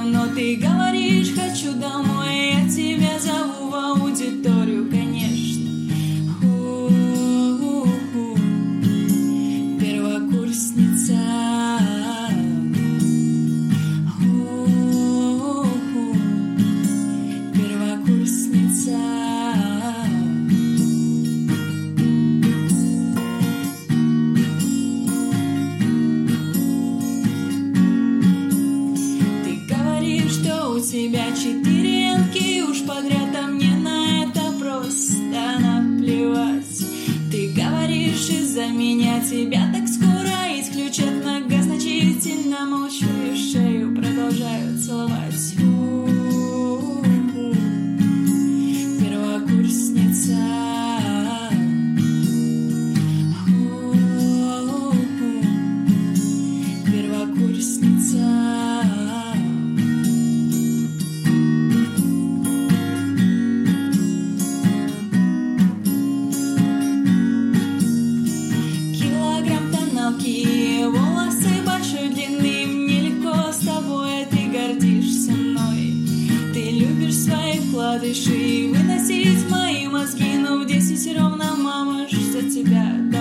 но ты говоришь: хочу домой, я тебя зову в аудиторию, конечно. Ху-ху-ху. Первокурсница. Ху-ху. Первокурсница. У тебя 4 янки уж подряд, а мне на это просто наплевать. Ты говоришь, из-за меня тебя так скоро исключат, многозначительно молчу и шею продолжаю целовать. У-у-у. Первокурсница. У-у-у. Первокурсница. Волосы большой длины, мне легко с тобой, ты гордишься мной. Ты любишь свои вкладыши выносить мои мозги, но в 10 ровно мама ждет тебя.